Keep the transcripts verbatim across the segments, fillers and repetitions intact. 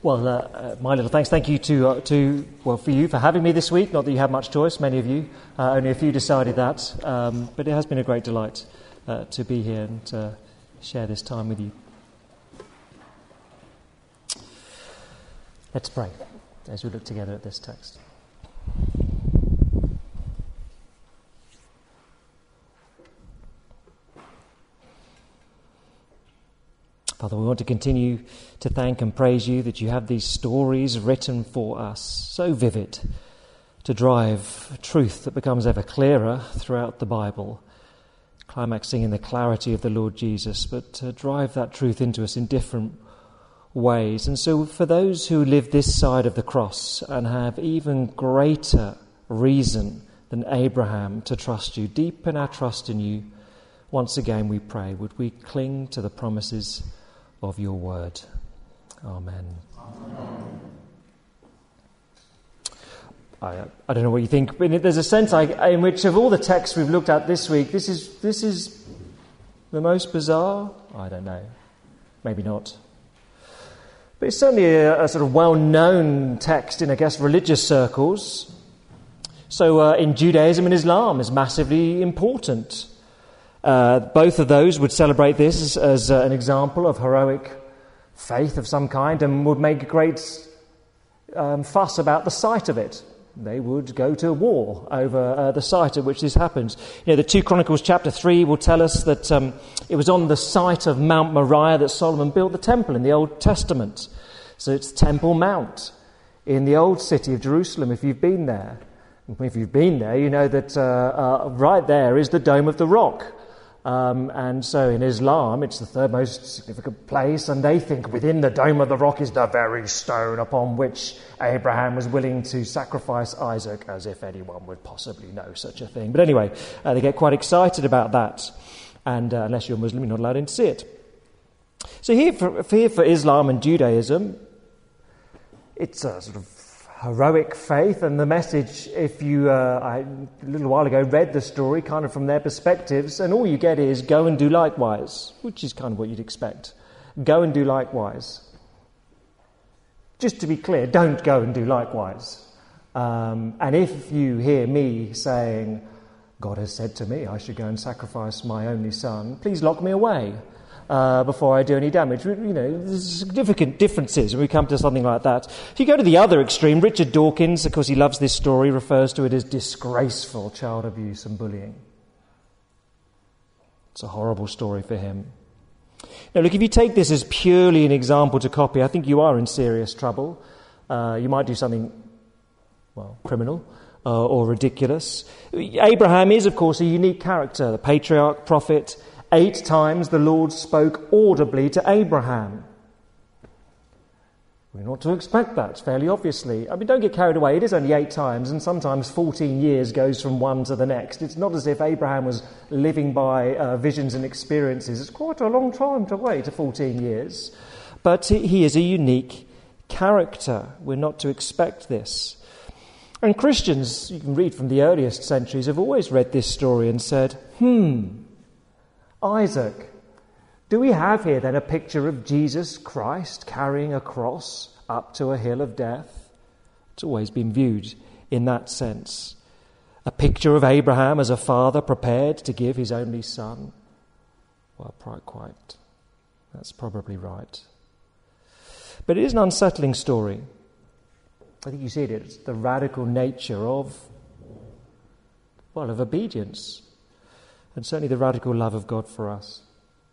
Well, uh, uh, my little thanks. Thank you to, uh, to well, for you for having me this week. Not that you had much choice, many of you. Uh, only a few decided that. Um, but it has been a great delight uh, to be here and uh, share this time with you. Let's pray as we look together at this text. Father, we want to continue to thank and praise you that you have these stories written for us, so vivid, to drive truth that becomes ever clearer throughout the Bible, climaxing in the clarity of the Lord Jesus, but to drive that truth into us in different ways. And so for those who live this side of the cross and have even greater reason than Abraham to trust you, deepen our trust in you. Once again we pray, would we cling to the promises of your word. Amen. Amen. I, I don't know what you think, but there's a sense I, in which of all the texts we've looked at this week, this is this is the most bizarre. I don't know. Maybe not. But it's certainly a, a sort of well-known text in, I guess, religious circles. So uh, in Judaism and Islam is massively important. Uh, both of those would celebrate this as, as uh, an example of heroic faith of some kind and would make a great um, fuss about the site of it. They would go to war over uh, the site at which this happens. You know, the two Chronicles chapter three will tell us that um, it was on the site of Mount Moriah that Solomon built the temple in the Old Testament. So it's Temple Mount in the old city of Jerusalem, if you've been there. If you've been there, you know that uh, uh, right there is the Dome of the Rock. Um, and so in Islam, it's the third most significant place, and they think within the Dome of the Rock is the very stone upon which Abraham was willing to sacrifice Isaac, as if anyone would possibly know such a thing. But anyway, uh, they get quite excited about that, and uh, unless you're Muslim, you're not allowed in to see it. So here for, here for Islam and Judaism, it's a sort of heroic faith, and the message, if you, uh, I, a little while ago, read the story kind of from their perspectives, and all you get is go and do likewise, which is kind of what you'd expect. Go and do likewise. Just to be clear, don't go and do likewise. Um, and if you hear me saying, God has said to me I should go and sacrifice my only son, please lock me away. Uh, before I do any damage. You know, there's significant differences when we come to something like that. If you go to the other extreme, Richard Dawkins, of course he loves this story, refers to it as disgraceful child abuse and bullying. It's a horrible story for him. Now look, if you take this as purely an example to copy, I think you are in serious trouble. Uh, you might do something, well, criminal uh, or ridiculous. Abraham is, of course, a unique character, the patriarch, prophet. Eight times the Lord spoke audibly to Abraham. We're not to expect that, fairly obviously. I mean, don't get carried away. It is only eight times, and sometimes fourteen years goes from one to the next. It's not as if Abraham was living by uh, visions and experiences. It's quite a long time to wait, to fourteen years. But he is a unique character. We're not to expect this. And Christians, you can read from the earliest centuries, have always read this story and said, hmm, Isaac. Do we have here then a picture of Jesus Christ carrying a cross up to a hill of death? It's always been viewed in that sense. A picture of Abraham as a father prepared to give his only son? Well, quite, quite. That's probably right. But it is an unsettling story. I think you see it, it's the radical nature of, well, of obedience. And certainly the radical love of God for us.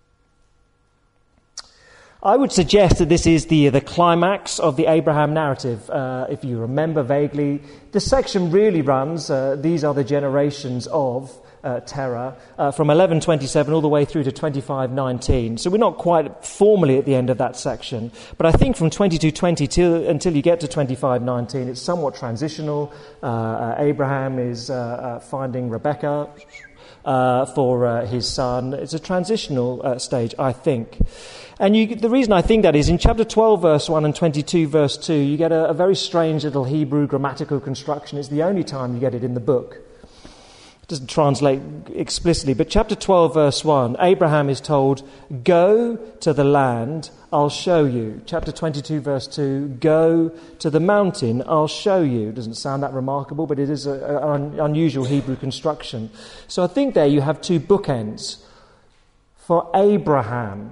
I would suggest that this is the the climax of the Abraham narrative. Uh, if you remember vaguely, the section really runs, uh, these are the generations of uh, Terah, uh, from eleven twenty-seven all the way through to twenty-five nineteen. So we're not quite formally at the end of that section. But I think from twenty-two twenty till, until you get to twenty-five nineteen, it's somewhat transitional. Uh, uh, Abraham is uh, uh, finding Rebekah Uh, for uh, his son. It's a transitional uh, stage, I think. And you, the reason I think that is, in chapter twelve, verse one, and twenty-two, verse two, you get a, a very strange little Hebrew grammatical construction. It's the only time you get it in the book. doesn't translate explicitly, but chapter twelve, verse one, Abraham is told, go to the land, I'll show you. Chapter twenty-two, verse two, go to the mountain, I'll show you. Doesn't sound that remarkable, but it is an unusual Hebrew construction. So I think there you have two bookends. For Abraham,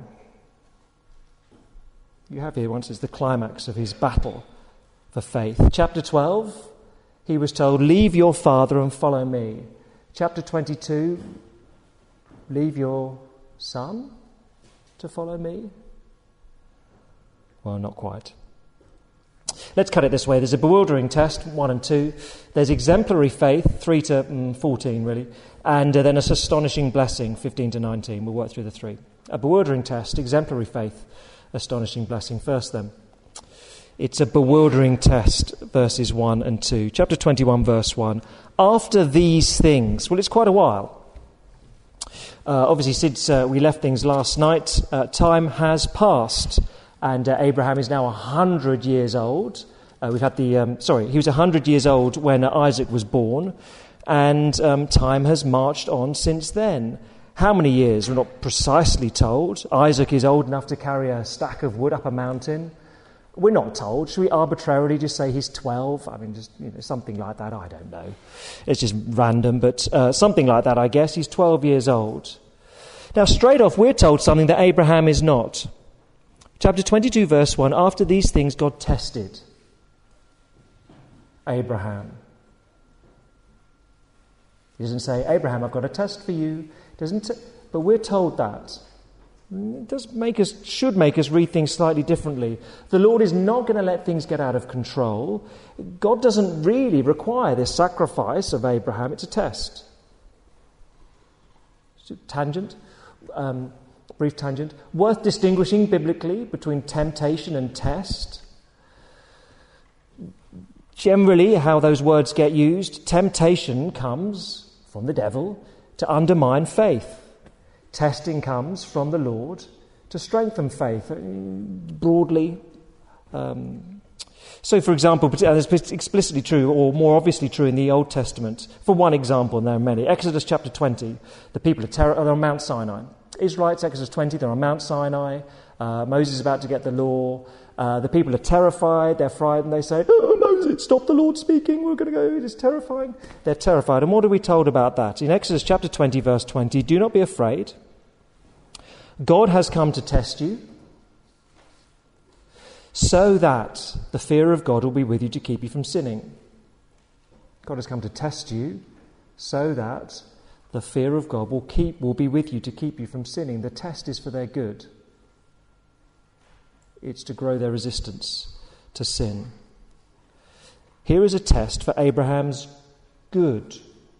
you have here once is the climax of his battle for faith. Chapter twelve, he was told, leave your father and follow me. Chapter twenty-two, leave your son to follow me? Well, not quite. Let's cut it this way. There's a bewildering test, one and two. There's exemplary faith, three to mm, fourteen, really. And uh, then an astonishing blessing, fifteen to nineteen. We'll work through the three. A bewildering test, exemplary faith, astonishing blessing. First, then, it's a bewildering test, verses one and two. Chapter twenty-one, verse one. After these things, well, it's quite a while. Uh, obviously, since uh, we left things last night, uh, time has passed, and uh, Abraham is now one hundred years old. Uh, we've had the, um, sorry, he was one hundred years old when uh, Isaac was born, and um, time has marched on since then. How many years? We're not precisely told. Isaac is old enough to carry a stack of wood up a mountain. We're not told. Should we arbitrarily just say he's twelve? I mean, just you know, something like that. I don't know. It's just random, but uh, something like that, I guess. He's twelve years old. Now, straight off, we're told something that Abraham is not. Chapter twenty-two, verse one, after these things, God tested Abraham. He doesn't say, Abraham, I've got a test for you. Doesn't, t- but we're told that. It does make us, should make us read things slightly differently. The Lord is not going to let things get out of control. God doesn't really require this sacrifice of Abraham. It's a test. Tangent, um, brief tangent. Worth distinguishing biblically between temptation and test. Generally, how those words get used, temptation comes from the devil to undermine faith. Testing comes from the Lord to strengthen faith, broadly. Um, so, for example, it's explicitly true, or more obviously true in the Old Testament. For one example, and there are many. Exodus chapter twenty, the people are, ter- are on Mount Sinai. Israelites, Exodus twenty, they're on Mount Sinai. Uh, Moses is about to get the law. Uh, the people are terrified, they're frightened, they say, oh, Moses, stop the Lord speaking, we're going to go, it is terrifying. They're terrified. And what are we told about that? In Exodus chapter twenty, verse twenty, do not be afraid. God has come to test you so that the fear of God will be with you to keep you from sinning. God has come to test you so that the fear of God will keep will be with you to keep you from sinning. The test is for their good. It's to grow their resistance to sin. Here is a test for Abraham's good.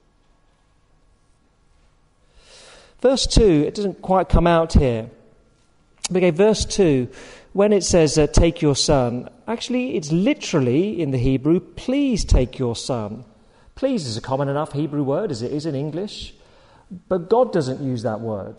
Verse two, it doesn't quite come out here. Okay, verse two, when it says, uh, take your son, actually it's literally in the Hebrew, please take your son. Please is a common enough Hebrew word as it is in English, but God doesn't use that word.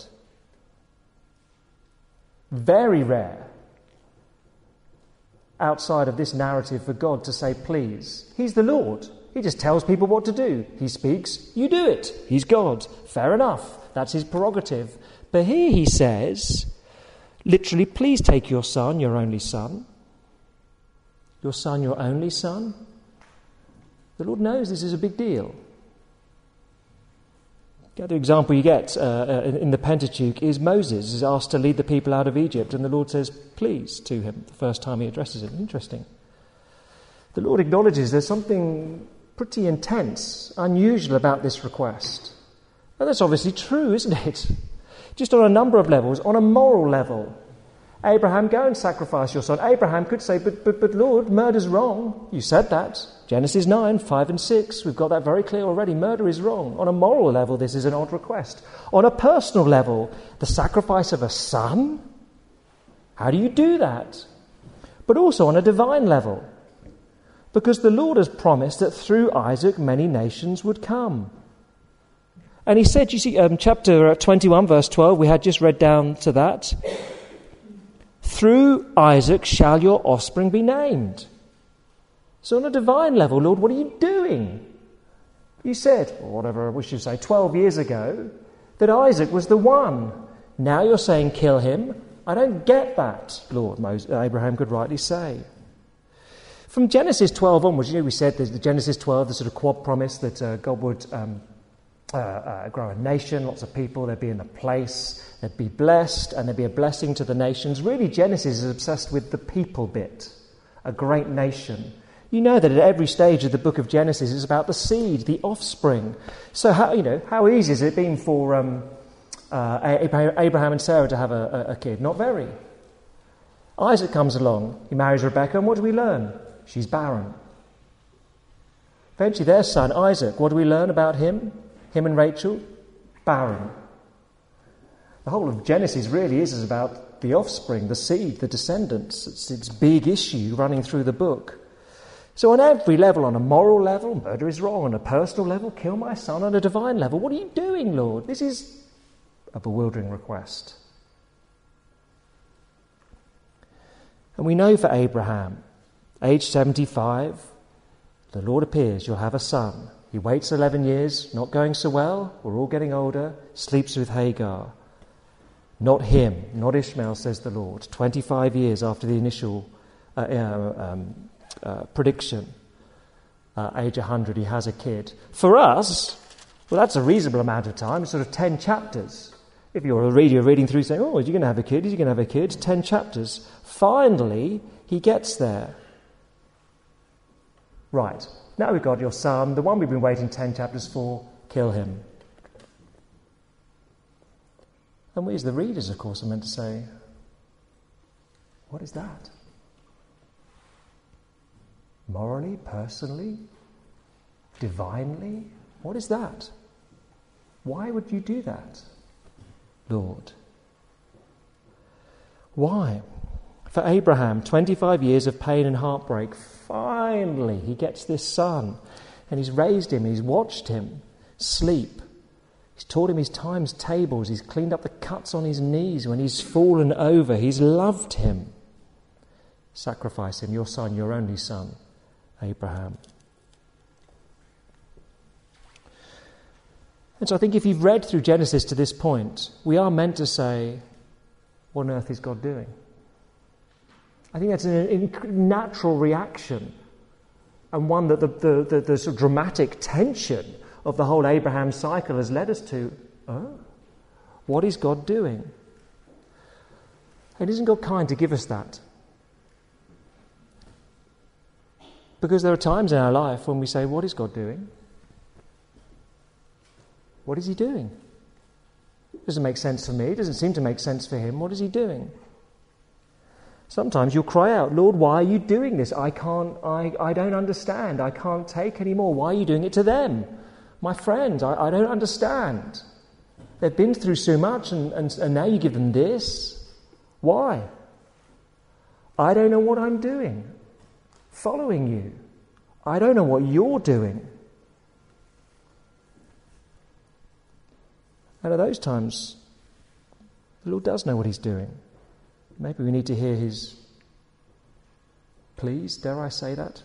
Very rare outside of this narrative for God to say please. He's the Lord. He just tells people what to do. He speaks, you do it. He's God. Fair enough. That's his prerogative. But here he says, literally, please take your son, your only son. Your son, your only son. The Lord knows this is a big deal. The other example you get uh, in the Pentateuch is Moses is asked to lead the people out of Egypt, and the Lord says, please, to him, the first time he addresses him. Interesting. The Lord acknowledges there's something pretty intense, unusual about this request. And that's obviously true, isn't it? Just on a number of levels. On a moral level, Abraham, go and sacrifice your son. Abraham could say, but, but, but Lord, murder's wrong. You said that. Genesis nine, five and six. We've got that very clear already. Murder is wrong. On a moral level, this is an odd request. On a personal level, the sacrifice of a son? How do you do that? But also on a divine level. Because the Lord has promised that through Isaac many nations would come. And he said, you see, um, chapter twenty-one, verse twelve, we had just read down to that. Through Isaac shall your offspring be named. So on a divine level, Lord, what are you doing? You said, or whatever we should say, twelve years ago, that Isaac was the one. Now you're saying kill him. I don't get that, Lord, Moses, Abraham could rightly say. From Genesis twelve onwards, you know, we said there's the Genesis twelve, the sort of quad promise that uh, God would um, uh, uh, grow a nation, lots of people, they'd be in a place, they'd be blessed, and there'd be a blessing to the nations. Really, Genesis is obsessed with the people bit, a great nation. You know that at every stage of the book of Genesis is about the seed, the offspring. So, how, you know, how easy has it been for um, uh, Abraham and Sarah to have a, a, a kid? Not very. Isaac comes along, he marries Rebekah, and what do we learn? She's barren. Eventually their son, Isaac, what do we learn about him? Him and Rachel? Barren. The whole of Genesis really is, is about the offspring, the seed, the descendants. It's its big issue running through the book. So on every level, on a moral level, murder is wrong. On a personal level, kill my son. On a divine level, what are you doing, Lord? This is a bewildering request. And we know for Abraham, age seventy-five, the Lord appears, you'll have a son. He waits eleven years, not going so well, we're all getting older, sleeps with Hagar. Not him, not Ishmael, says the Lord. twenty-five years after the initial uh, uh, um, uh, prediction, uh, age one hundred, he has a kid. For us, well, that's a reasonable amount of time, sort of ten chapters. If you're a reader reading through saying, oh, is he going to have a kid? Is he going to have a kid? ten chapters. Finally, he gets there. Right, now we've got your son, the one we've been waiting ten chapters for, kill him. And we as the readers, of course, are meant to say, what is that? Morally, personally, divinely, what is that? Why would you do that, Lord? Why? For Abraham, twenty-five years of pain and heartbreak, finally he gets this son, and he's raised him, he's watched him sleep, he's taught him his times tables, he's cleaned up the cuts on his knees when he's fallen over, he's loved him. Sacrifice him, your son, your only son, Abraham. And so I think if you've read through Genesis to this point, we are meant to say, what on earth is God doing? I think that's a natural reaction, and one that the, the, the, the sort of dramatic tension of the whole Abraham cycle has led us to. Oh, what is God doing? And isn't God kind to give us that? Because there are times in our life when we say, what is God doing? What is he doing? It doesn't make sense for me. It doesn't seem to make sense for him. What is he doing? Sometimes you'll cry out, Lord, why are you doing this? I can't, I, I don't understand. I can't take any more. Why are you doing it to them? My friends, I, I don't understand. They've been through so much and, and, and now you give them this. Why? I don't know what I'm doing. Following you. I don't know what you're doing. And at those times, the Lord does know what he's doing. Maybe we need to hear his please, dare I say that?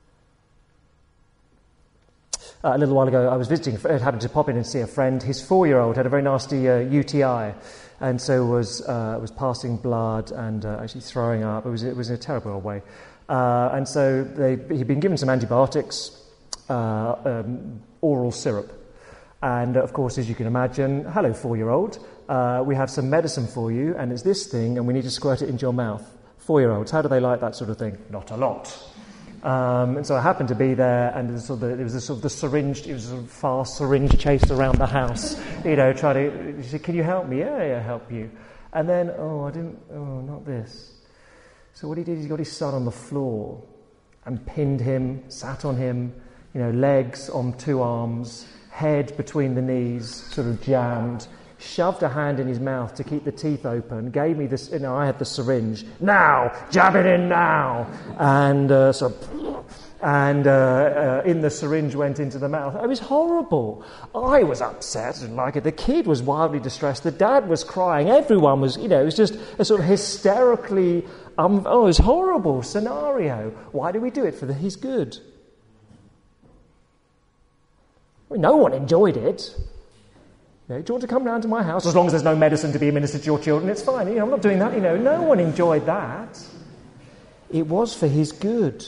Uh, a little while ago, I was visiting, I happened to pop in and see a friend. His four-year-old had a very nasty uh, U T I, and so was uh, was passing blood and uh, actually throwing up. It was it was in a terrible way. Uh, and so they, he'd been given some antibiotics, uh, um, oral syrup. And, of course, as you can imagine, hello, four-year-old, uh, we have some medicine for you, and it's this thing, and we need to squirt it into your mouth. Four-year-olds, how do they like that sort of thing? Not a lot. Um, and so I happened to be there, and it was, sort of the, it was a sort of the syringe, it was a sort of fast syringe chase around the house, you know, trying to, she said, can you help me? Yeah, yeah, help you. And then, oh, I didn't, oh, not this. So what he did is he got his son on the floor and pinned him, sat on him, you know, legs on two arms, head between the knees, sort of jammed, shoved a hand in his mouth to keep the teeth open, gave me this, you know, I had the syringe, now, jab it in now, and uh, so, and uh, uh, in the syringe went into the mouth. It was horrible. I was upset, I didn't like it. The kid was wildly distressed. The dad was crying. Everyone was, you know, it was just a sort of hysterically, um, oh, it was a horrible scenario. Why do we do it? For the, his good. I mean, no one enjoyed it. You know, do you want to come round to my house? As long as there's no medicine to be administered to your children, it's fine. You know, I'm not doing that. You know, no one enjoyed that. It was for his good.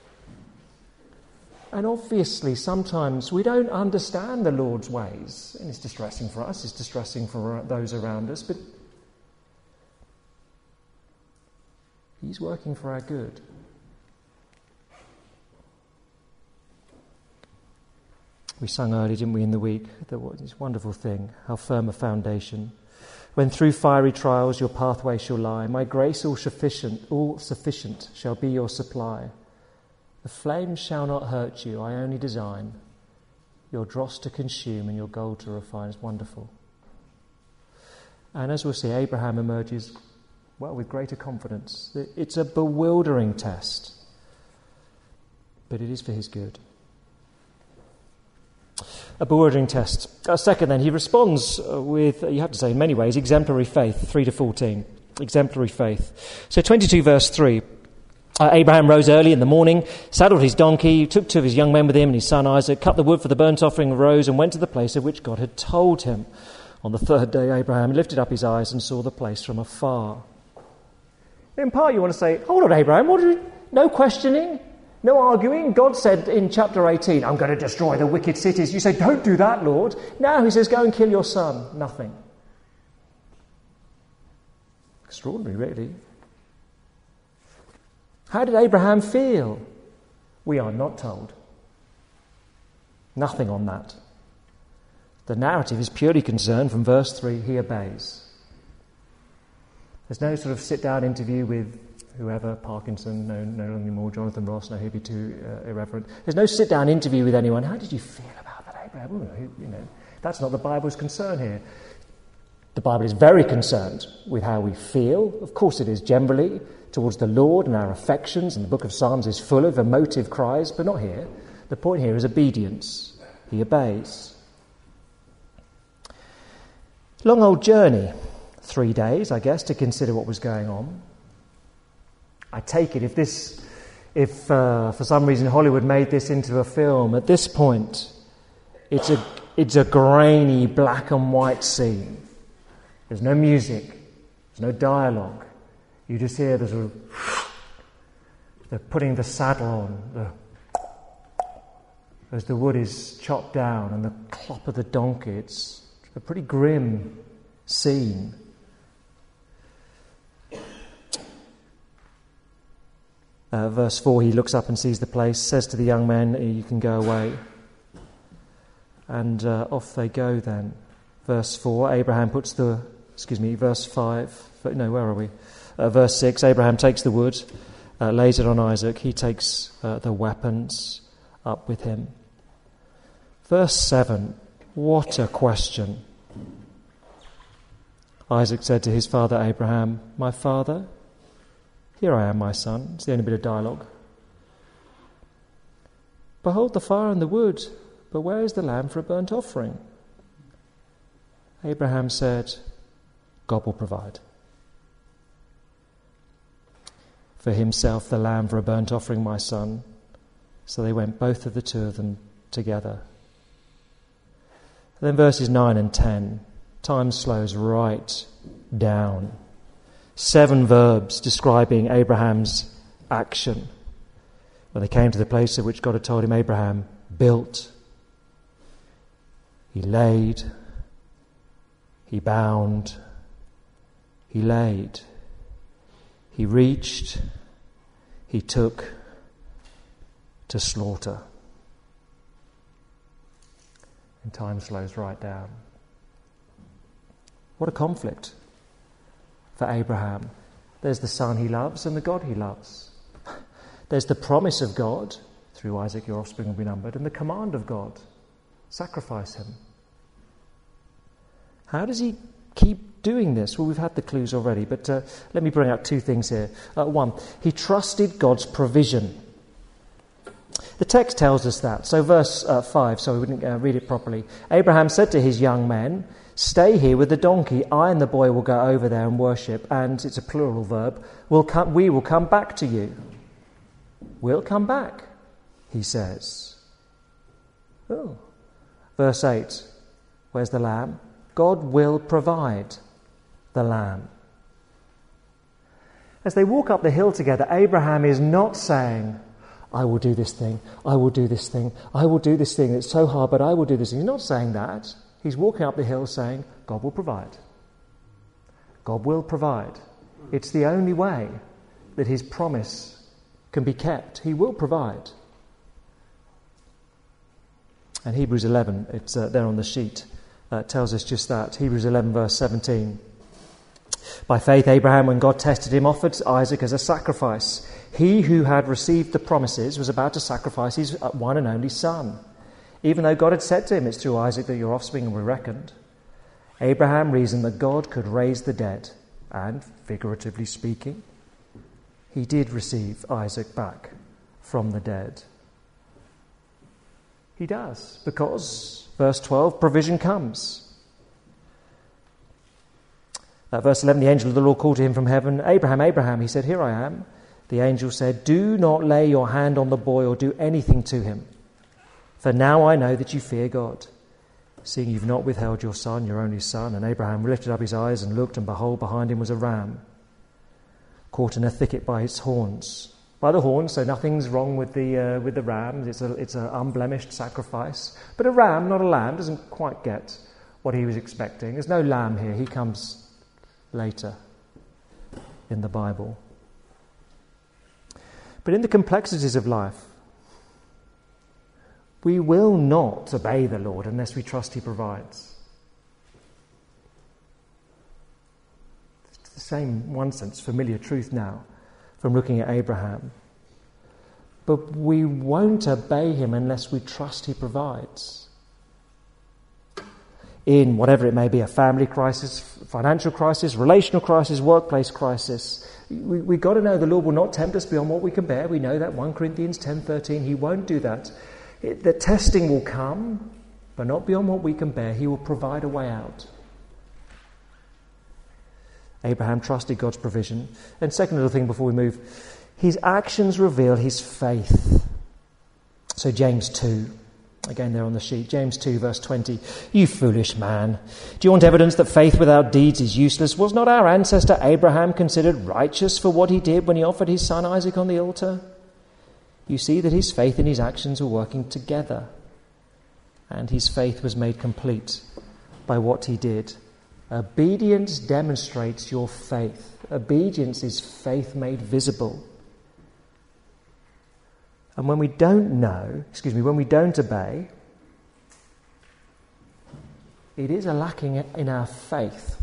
And obviously, sometimes we don't understand the Lord's ways. And it's distressing for us, it's distressing for those around us, but he's working for our good. We sung earlier, didn't we, in the week, that was this wonderful thing, how firm a foundation. When through fiery trials your pathway shall lie, my grace all sufficient, all sufficient shall be your supply. The flames shall not hurt you, I only design your dross to consume and your gold to refine. It's wonderful. And as we'll see, Abraham emerges, well, with greater confidence. It's a bewildering test, but it is for his good. A bewildering test. Uh, second, then, he responds with, you have to say, in many ways, exemplary faith, three to fourteen. Exemplary faith. So twenty-two verse three. Uh, Abraham rose early in the morning, saddled his donkey, took two of his young men with him and his son Isaac, cut the wood for the burnt offering, rose and went to the place of which God had told him. On the third day, Abraham lifted up his eyes and saw the place from afar. In part, you want to say, hold on, Abraham, what are you, no questioning? No arguing. God said in chapter eighteen, I'm going to destroy the wicked cities. You say, don't do that, Lord. Now he says, go and kill your son. Nothing. Extraordinary, really. How did Abraham feel? We are not told. Nothing on that. The narrative is purely concerned from verse three, he obeys. There's no sort of sit-down interview with whoever, Parkinson, no, no anymore, Jonathan Ross, no, he'd be too uh, irreverent. There's no sit-down interview with anyone. How did you feel about that, Abraham? Ooh, you know, that's not the Bible's concern here. The Bible is very concerned with how we feel. Of course it is, generally, towards the Lord and our affections, and the book of Psalms is full of emotive cries, but not here. The point here is obedience. He obeys. Long old journey. Three days, I guess, to consider what was going on. I take it if this, if uh, for some reason Hollywood made this into a film, at this point, it's a it's a grainy black and white scene. There's no music, there's no dialogue. You just hear the sort of the putting the saddle on, the, as the wood is chopped down, and the clop of the donkey. It's a pretty grim scene. Uh, verse four, he looks up and sees the place, says to the young men, you can go away. And uh, off they go then. Verse four, Abraham puts the, excuse me, verse five, no, where are we? Uh, verse six, Abraham takes the wood, uh, lays it on Isaac. He takes uh, the weapons up with him. Verse seven, what a question. Isaac said to his father Abraham, my father? Here I am, my son. It's the only bit of dialogue. Behold the fire and the wood, but where is the lamb for a burnt offering? Abraham said, God will provide. For himself the lamb for a burnt offering, my son. So they went, both of the two of them, together. And then verses nine and ten, time slows right down. Seven verbs describing Abraham's action. When they came to the place at which God had told him, Abraham built, he laid, he bound, he laid, he reached, he took to slaughter. And time slows right down. What a conflict for Abraham. There's the son he loves and the God he loves. There's the promise of God, through Isaac your offspring will be numbered, and the command of God, sacrifice him. How does he keep doing this? Well, we've had the clues already, but uh, let me bring out two things here. Uh, one, he trusted God's provision. The text tells us that. So verse uh, five, so we wouldn't uh, read it properly. Abraham said to his young men, stay here with the donkey. I and the boy will go over there and worship. And it's a plural verb. We'll come, we will come back to you. We'll come back, he says. Oh, Verse eight, where's the lamb? God will provide the lamb. As they walk up the hill together, Abraham is not saying, I will do this thing, I will do this thing, I will do this thing, it's so hard, but I will do this thing. He's not saying that. He's walking up the hill saying, God will provide. God will provide. It's the only way that his promise can be kept. He will provide. And Hebrews eleven, it's uh, there on the sheet, uh, tells us just that. Hebrews eleven verse seventeen. By faith Abraham, when God tested him, offered Isaac as a sacrifice. He who had received the promises was about to sacrifice his one and only son, even though God had said to him, it's through Isaac that your offspring will be reckoned. Abraham reasoned that God could raise the dead, and, figuratively speaking, he did receive Isaac back from the dead. He does, because, verse twelve, provision comes. Uh, verse eleven, the angel of the Lord called to him from heaven, Abraham, Abraham. He said, here I am. The angel said, do not lay your hand on the boy or do anything to him. For now I know that you fear God, seeing you've not withheld your son, your only son. And Abraham lifted up his eyes and looked, and behold, behind him was a ram, caught in a thicket by its horns. By the horns, so nothing's wrong with the uh, with the ram. It's a it's an unblemished sacrifice. But a ram, not a lamb, doesn't quite get what he was expecting. There's no lamb here. He comes later in the Bible. But in the complexities of life, we will not obey the Lord unless we trust he provides. It's the same, in one sense, familiar truth now from looking at Abraham. But we won't obey him unless we trust he provides. In whatever it may be, a family crisis, financial crisis, relational crisis, workplace crisis, we, we've got to know the Lord will not tempt us beyond what we can bear. We know that, First Corinthians ten thirteen, he won't do that. It, the testing will come, but not beyond what we can bear. He will provide a way out. Abraham trusted God's provision. And second little thing before we move, his actions reveal his faith. So James two, again there on the sheet, James two verse twenty, you foolish man, do you want evidence that faith without deeds is useless? Was not our ancestor Abraham considered righteous for what he did when he offered his son Isaac on the altar? You see that his faith and his actions were working together, and his faith was made complete by what he did. Obedience demonstrates your faith. Obedience is faith made visible. And when we don't know, excuse me, when we don't obey, it is a lacking in our faith.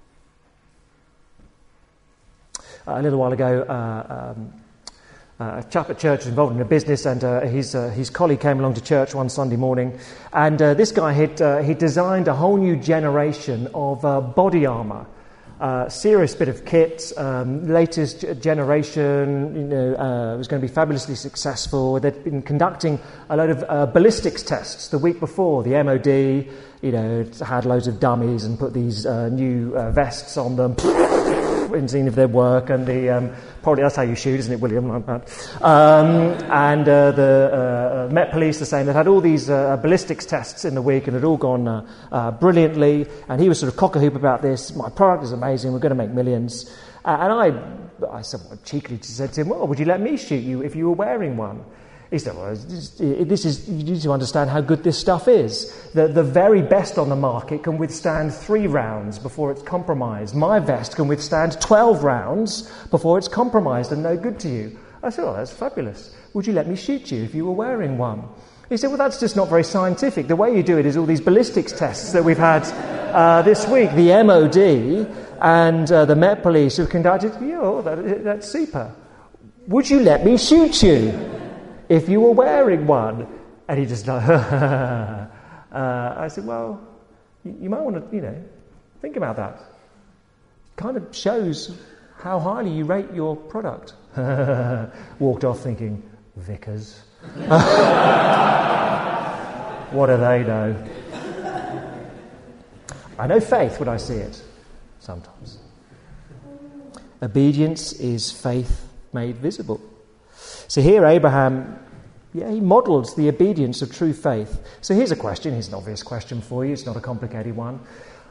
Uh, a little while ago, uh, um, Uh, a chap at church was involved in a business, and uh, his uh, his colleague came along to church one Sunday morning, and uh, this guy had uh, he designed a whole new generation of uh, body armour, uh, serious bit of kit, um, latest generation. You know, uh, was going to be fabulously successful. They'd been conducting a load of uh, ballistics tests the week before. The M O D, you know, had loads of dummies and put these uh, new uh, vests on them. And seeing if they'd work, and the um, probably that's how you shoot, isn't it, William? Like that. Um, and uh, the uh, Met Police the same. They'd had all these uh, ballistics tests in the week, and it had all gone uh, uh, brilliantly. And he was sort of cock-a-hoop about this. My product is amazing. We're going to make millions. Uh, and I, I somewhat cheekily said to him, "Well, would you let me shoot you if you were wearing one?" He said, well, this is, you need to understand how good this stuff is. The, the very best on the market can withstand three rounds before it's compromised. My vest can withstand twelve rounds before it's compromised and no good to you. I said, oh, that's fabulous. Would you let me shoot you if you were wearing one? He said, well, that's just not very scientific. The way you do it is all these ballistics tests that we've had uh, this week. The M O D and uh, the Met Police have conducted, yeah, oh, that, that's super. Would you let me shoot you if you were wearing one? And he just like, uh, I said, well, you, you might want to, you know, think about that. Kind of shows how highly you rate your product. Walked off thinking, Vickers. What do they know? I know faith when I see it, sometimes. Obedience is faith made visible. So here Abraham Yeah, he models the obedience of true faith. So here's a question. Here's an obvious question for you. It's not a complicated one.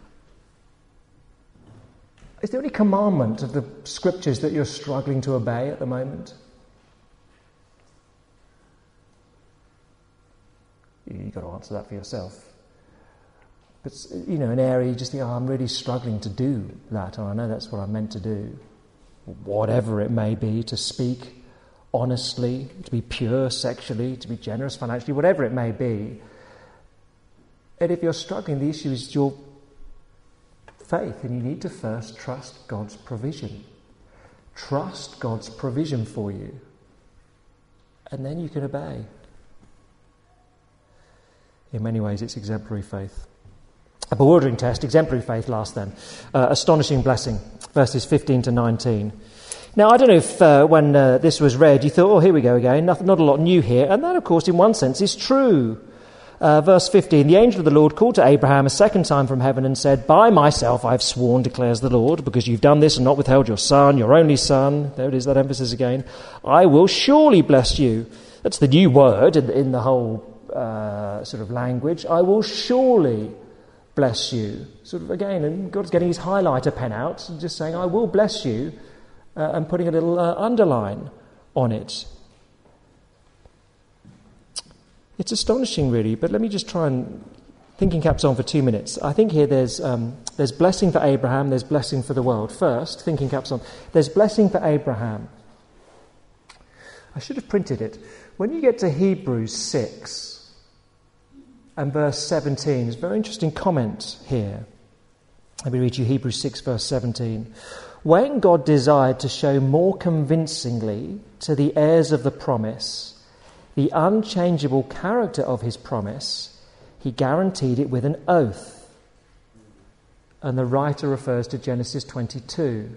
Is there any commandment of the scriptures that you're struggling to obey at the moment? You've got to answer that for yourself. But, you know, an area you just think, oh, I'm really struggling to do that, or I know that's what I'm meant to do. Whatever it may be, to speak honestly, to be pure sexually, to be generous financially, whatever it may be. And if you're struggling, the issue is your faith, and you need to first trust God's provision. Trust God's provision for you, and then you can obey. In many ways, it's exemplary faith. A bewildering test, exemplary faith last then. Uh, astonishing blessing, verses fifteen to nineteen. Now, I don't know if uh, when uh, this was read, you thought, oh, here we go again, not, not a lot new here. And that, of course, in one sense is true. Uh, verse fifteen, the angel of the Lord called to Abraham a second time from heaven and said, by myself I've sworn, declares the Lord, because you've done this and not withheld your son, your only son. There it is, that emphasis again. I will surely bless you. That's the new word in, in the whole uh, sort of language. I will surely bless you. Sort of again, and God's getting his highlighter pen out and just saying, I will bless you, uh, and putting a little uh, underline on it. It's astonishing, really, but let me just try and thinking caps on for two minutes. I think here there's um, there's blessing for Abraham, there's blessing for the world. First, thinking caps on, there's blessing for Abraham. I should have printed it. When you get to Hebrews six and verse seventeen, there's a very interesting comment here. Let me read you Hebrews six, verse seventeen. When God desired to show more convincingly to the heirs of the promise the unchangeable character of his promise, he guaranteed it with an oath. And the writer refers to Genesis twenty-two.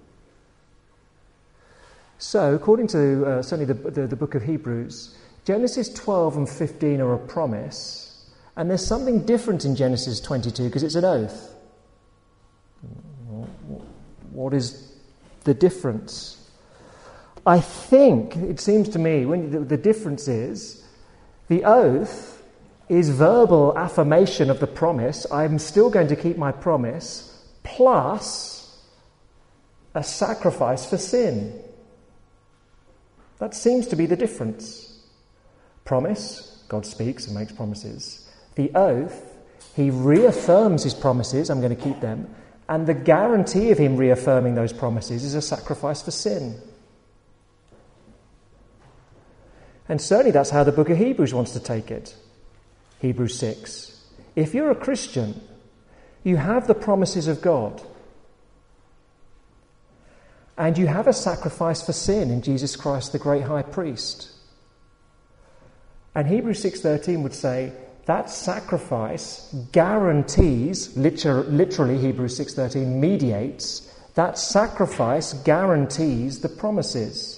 So, according to uh, certainly the, the, the book of Hebrews, Genesis twelve and fifteen are a promise, and there's something different in Genesis twenty-two because it's an oath. What is the difference? I think, it seems to me, when the, the difference is, the oath is verbal affirmation of the promise, I'm still going to keep my promise, plus a sacrifice for sin. That seems to be the difference. Promise, God speaks and makes promises. The oath, he reaffirms his promises, I'm going to keep them, and the guarantee of him reaffirming those promises is a sacrifice for sin. And certainly that's how the book of Hebrews wants to take it. Hebrews six. If you're a Christian, you have the promises of God. And you have a sacrifice for sin in Jesus Christ, the great high priest. And Hebrews six thirteen would say that sacrifice guarantees, liter- literally Hebrews six thirteen mediates, that sacrifice guarantees the promises.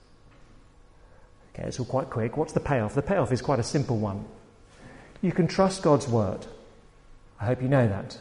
Okay, it's all quite quick. What's the payoff? The payoff is quite a simple one. You can trust God's word. I hope you know that.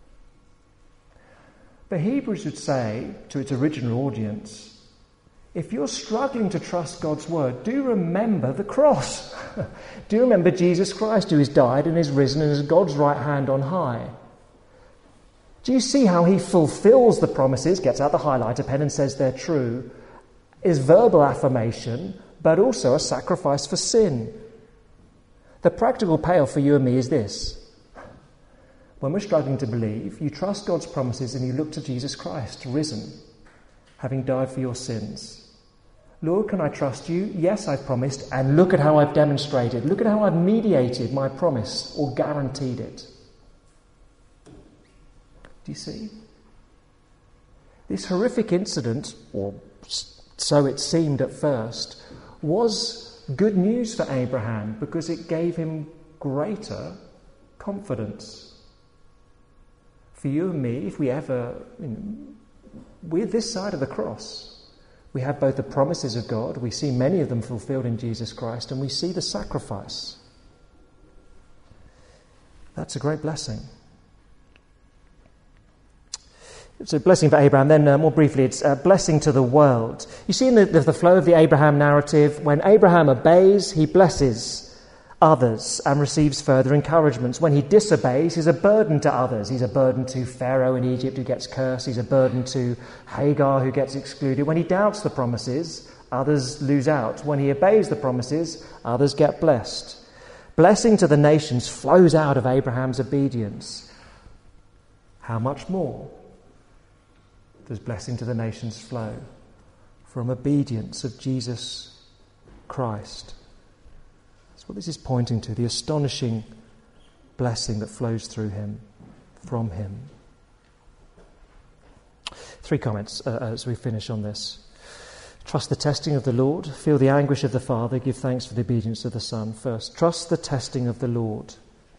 But Hebrews would say to its original audience, if you're struggling to trust God's word, do remember the cross. Do remember Jesus Christ, who has died and is risen and is God's right hand on high. Do you see how he fulfills the promises, gets out the highlighter pen and says they're true, is verbal affirmation, but also a sacrifice for sin. The practical payoff for you and me is this. When we're struggling to believe, you trust God's promises and you look to Jesus Christ, risen, having died for your sins. Lord, can I trust you? Yes, I've promised, and look at how I've demonstrated. Look at how I've mediated my promise or guaranteed it. Do you see? This horrific incident, or so it seemed at first, was good news for Abraham because it gave him greater confidence. For you and me, if we ever, you know, we're this side of the cross. We have both the promises of God, we see many of them fulfilled in Jesus Christ, and we see the sacrifice. That's a great blessing. So blessing for Abraham, then uh, more briefly, it's a blessing to the world. You see in the, the, the flow of the Abraham narrative, when Abraham obeys, he blesses others and receives further encouragements. When he disobeys, he's a burden to others. He's a burden to Pharaoh in Egypt who gets cursed. He's a burden to Hagar who gets excluded. When he doubts the promises, others lose out. When he obeys the promises, others get blessed. Blessing to the nations flows out of Abraham's obedience. How much more does blessing to the nations flow from obedience of Jesus Christ? That's what this is pointing to, the astonishing blessing that flows through him, from him. Three comments uh, as we finish on this. Trust the testing of the Lord, feel the anguish of the Father, give thanks for the obedience of the Son. First, trust the testing of the Lord.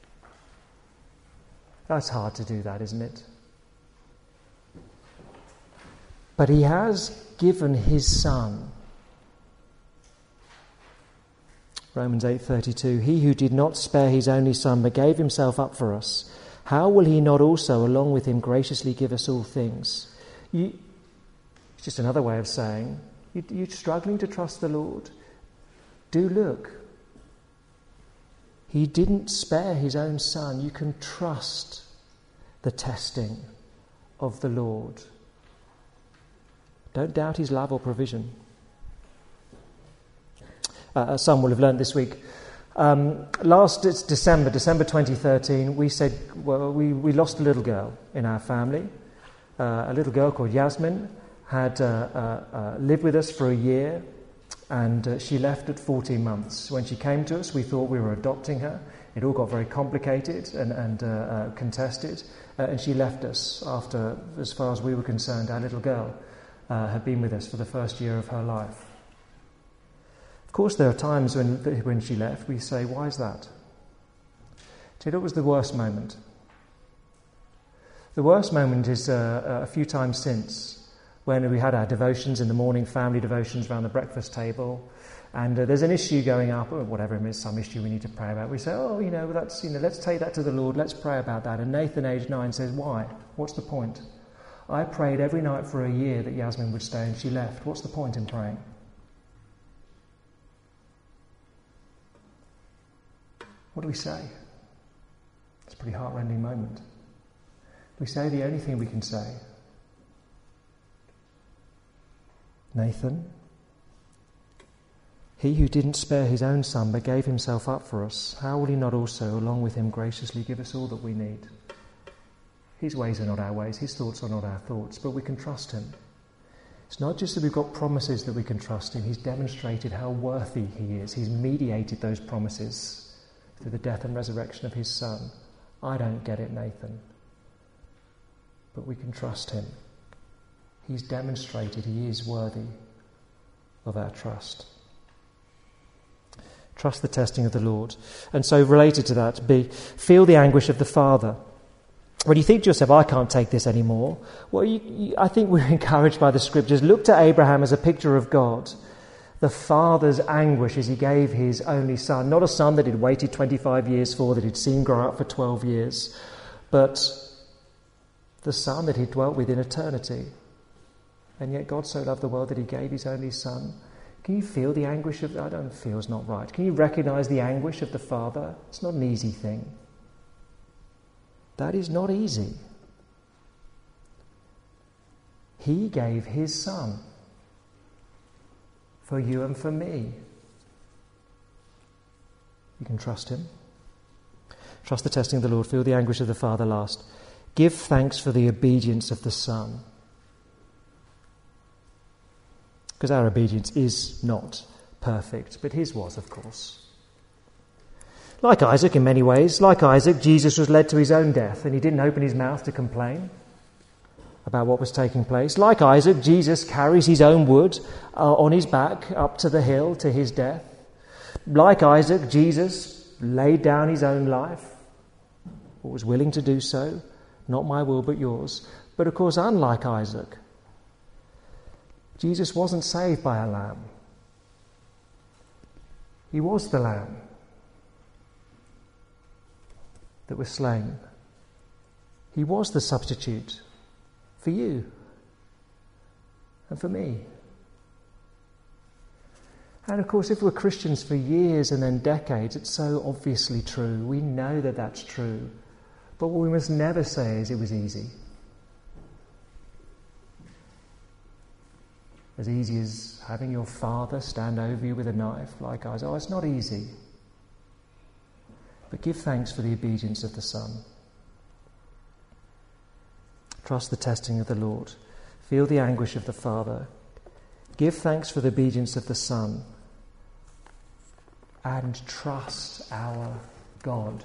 That's hard to do that, isn't it? But he has given his Son. Romans eight thirty-two, he who did not spare his only Son but gave himself up for us, how will he not also along with him graciously give us all things? You, it's just another way of saying, you, you're struggling to trust the Lord? Do look. He didn't spare his own Son. You can trust the testing of the Lord. Don't doubt his love or provision. Uh, some will have learned this week. Um, last it's December, December twenty thirteen, we said, well, we, we lost a little girl in our family. Uh, a little girl called Yasmin had uh, uh, uh, lived with us for a year, and uh, she left at fourteen months. When she came to us, we thought we were adopting her. It all got very complicated and, and uh, uh, contested, uh, and she left us after, as far as we were concerned, our little girl uh, had been with us for the first year of her life. Of course, there are times when when she left, we say, why is that? It was the worst moment. The worst moment is uh, a few times since, when we had our devotions in the morning, family devotions around the breakfast table, and uh, there's an issue going up, or whatever it is, some issue we need to pray about. We say, oh, you know, that's, you know, let's take that to the Lord, let's pray about that. And Nathan, aged nine, says, why? What's the point? I prayed every night for a year that Yasmin would stay, and she left. What's the point in praying? What do we say? It's a pretty heart-rending moment. We say the only thing we can say. Nathan, he who didn't spare his own Son but gave himself up for us, how will he not also, along with him, graciously give us all that we need? His ways are not our ways, his thoughts are not our thoughts, but we can trust him. It's not just that we've got promises that we can trust him, he's demonstrated how worthy he is. He's mediated those promises through the death and resurrection of his Son. I don't get it, Nathan, but we can trust him. He's demonstrated he is worthy of our trust. Trust the testing of the Lord. And so related to that, be feel the anguish of the Father. When you think to yourself, I can't take this anymore, well, you, you, I think we're encouraged by the Scriptures. Look to Abraham as a picture of God. The Father's anguish as he gave his only Son. Not a son that he'd waited twenty-five years for, that he'd seen grow up for twelve years, but the Son that he dwelt with in eternity. And yet God so loved the world that he gave his only Son. Can you feel the anguish of... I don't feel it's not right. Can you recognise the anguish of the Father? It's not an easy thing. That is not easy. He gave his Son for you and for me. You can trust him. Trust the testing of the Lord. Feel the anguish of the Father last. Give thanks for the obedience of the Son. Because our obedience is not perfect, but his was, of course. Like Isaac in many ways, like Isaac, Jesus was led to his own death, and he didn't open his mouth to complain about what was taking place. Like Isaac, Jesus carries his own wood uh, on his back up to the hill to his death. Like Isaac, Jesus laid down his own life, or was willing to do so. Not my will, but yours. But of course, unlike Isaac, Jesus wasn't saved by a lamb. He was the lamb that was slain. He was the substitute for you and for me. And of course, if we're Christians for years and then decades, it's so obviously true. We know that that's true. But what we must never say is it was easy. As easy as having your father stand over you with a knife like ours. Oh, it's not easy. But give thanks for the obedience of the Son. Trust the testing of the Lord. Feel the anguish of the Father. Give thanks for the obedience of the Son. And trust our God.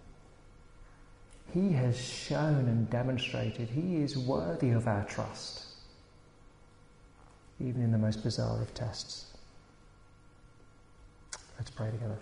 He has shown and demonstrated He is worthy of our trust, even in the most bizarre of tests. Let's pray together.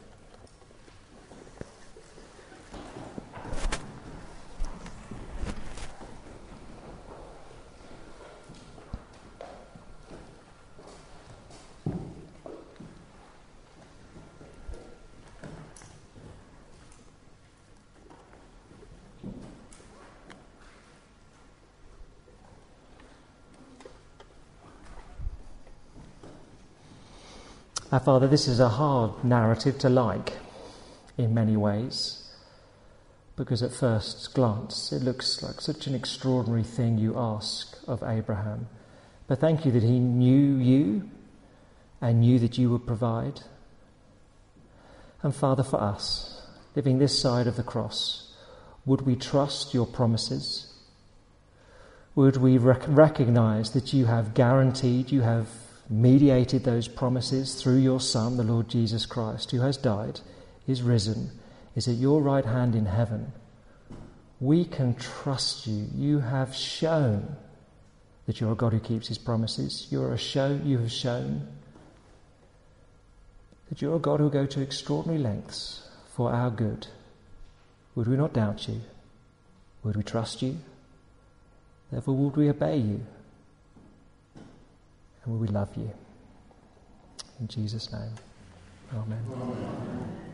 Our Father, this is a hard narrative to like in many ways, because at first glance it looks like such an extraordinary thing you ask of Abraham. But thank you that he knew you and knew that you would provide. And Father, for us, living this side of the cross, would we trust your promises? Would we rec- recognise that you have guaranteed, you have mediated those promises through your Son, the Lord Jesus Christ, who has died, is risen, is at your right hand in heaven. We can trust you. You have shown that you're a God who keeps his promises. You're a show, you have shown that you're a God who will go to extraordinary lengths for our good. Would we not doubt you? Would we trust you? Therefore, would we obey you? And will we love you? In Jesus' name, amen. Amen.